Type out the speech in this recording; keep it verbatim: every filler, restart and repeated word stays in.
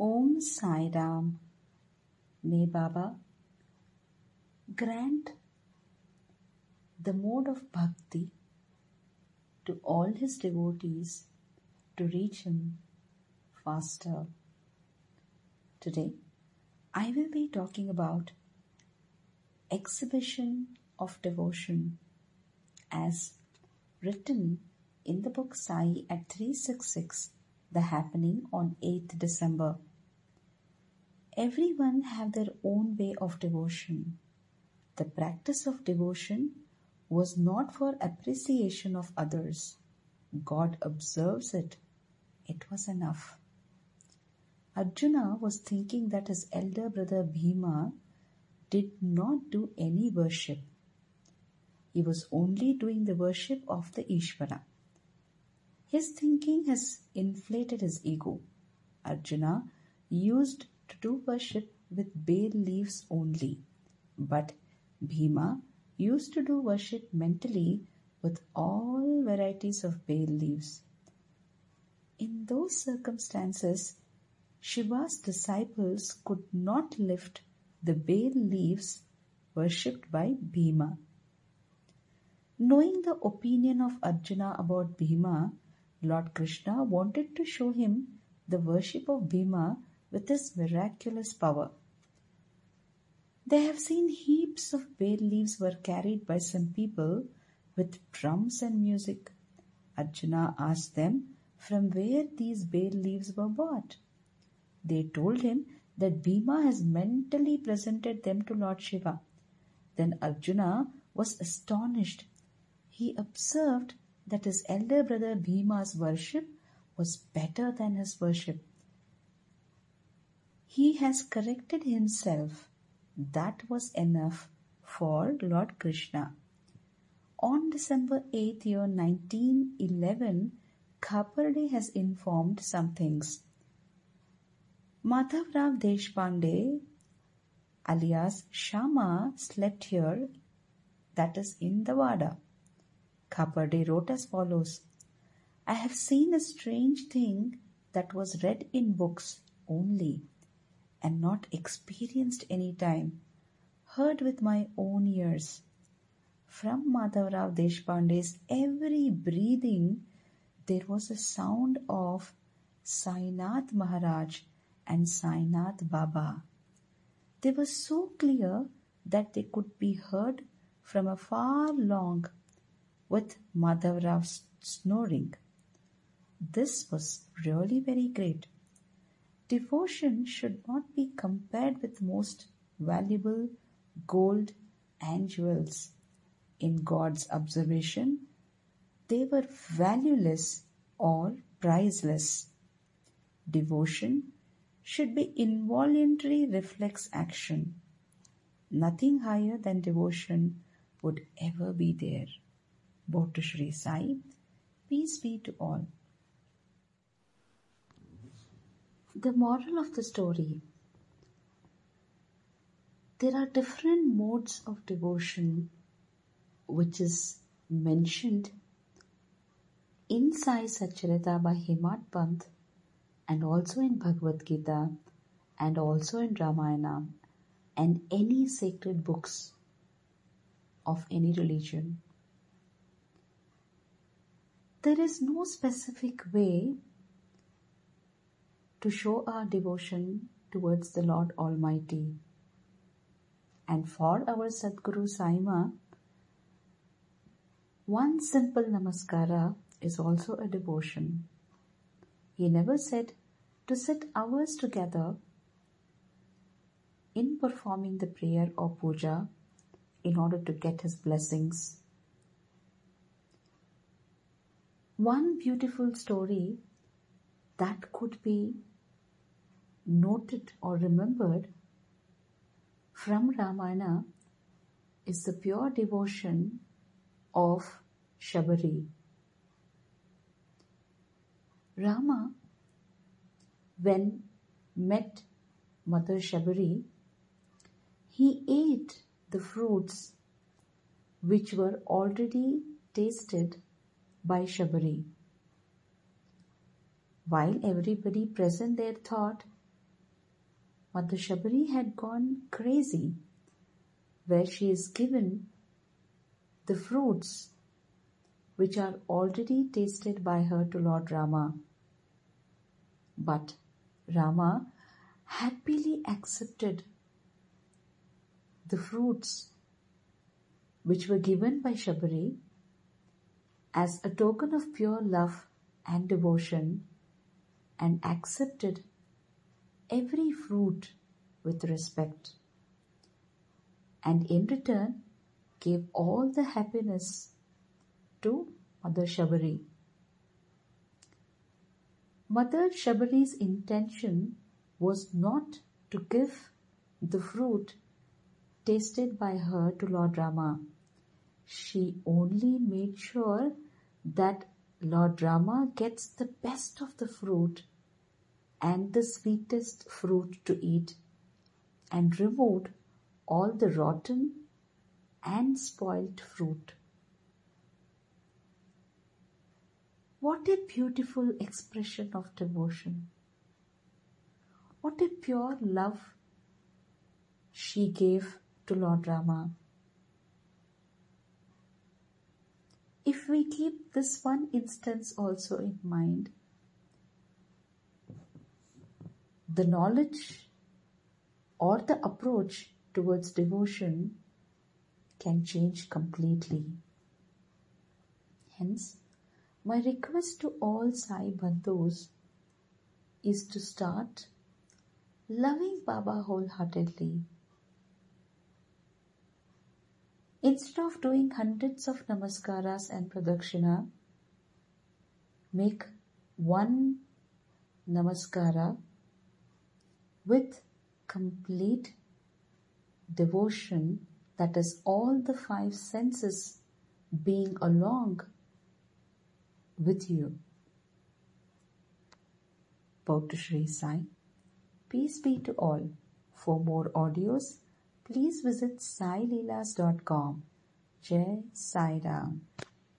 Om Sai Ram. May Baba grant the mode of bhakti to all his devotees to reach him faster. Today, I will be talking about exhibition of devotion as written in the book Sai at three sixty-six, the happening on eighth December. Everyone have their own way of devotion. The practice of devotion was not for appreciation of others. God observes it. It was enough. Arjuna was thinking that his elder brother Bhima did not do any worship. He was only doing the worship of the Ishvara. His thinking has inflated his ego. Arjuna used to do worship with bay leaves only, but Bhima used to do worship mentally with all varieties of bay leaves. In those circumstances, Shiva's disciples could not lift the bay leaves worshipped by Bhima. Knowing the opinion of Arjuna about Bhima, Lord Krishna wanted to show him the worship of Bhima with his miraculous power. They have seen heaps of bay leaves were carried by some people with drums and music. Arjuna asked them from where these bay leaves were bought. They told him that Bhima has mentally presented them to Lord Shiva. Then Arjuna was astonished. He observed that his elder brother Bhima's worship was better than his worship. He has corrected himself. That was enough for Lord Krishna. On December eighth, year nineteen eleven, Khaparde has informed some things. Madhavrao Deshpande, alias Shama, slept here, that is in the Vada. Khaparde wrote as follows: I have seen a strange thing that was read in books only and not experienced any time, heard with my own ears. From Madhavrao Deshpande's every breathing, there was a sound of Sainath Maharaj and Sainath Baba. They were so clear that they could be heard from a far long with Madhavrao's snoring. This was really very great. Devotion should not be compared with most valuable gold and jewels. In God's observation, they were valueless or priceless. Devotion should be involuntary reflex action. Nothing higher than devotion would ever be there. Both to Shri Sai, peace be to all. The moral of the story: there are different modes of devotion which is mentioned in Sai Satcharita by Hemad Pant and also in Bhagavad Gita and also in Ramayana and any sacred books of any religion. There is no specific way to show our devotion towards the Lord Almighty. And for our Sadguru Saima, one simple namaskara is also a devotion. He never said to sit hours together in performing the prayer or puja in order to get his blessings. One beautiful story that could be noted or remembered from Ramayana is the pure devotion of Shabari. Rama, when met Mother Shabari, he ate the fruits which were already tasted by Shabari. While everybody present there thought Mother Shabari had gone crazy, where she is given the fruits which are already tasted by her to Lord Rama. But Rama happily accepted the fruits which were given by Shabari as a token of pure love and devotion, and accepted every fruit with respect, and in return gave all the happiness to Mother Shabari. Mother Shabari's intention was not to give the fruit tasted by her to Lord Rama. She only made sure that Lord Rama gets the best of the fruit and the sweetest fruit to eat, and removed all the rotten and spoilt fruit. What a beautiful expression of devotion! What a pure love she gave to Lord Rama. If we keep this one instance also in mind, the knowledge or the approach towards devotion can change completely. Hence, my request to all Sai Bandhus is to start loving Baba wholeheartedly. Instead of doing hundreds of namaskaras and pradakshina, make one namaskara with complete devotion, that is, all the five senses being along with you. Bow to Shri Sai. Peace be to all. For more audios, please visit sai leelas dot com. Jai Sai Ram.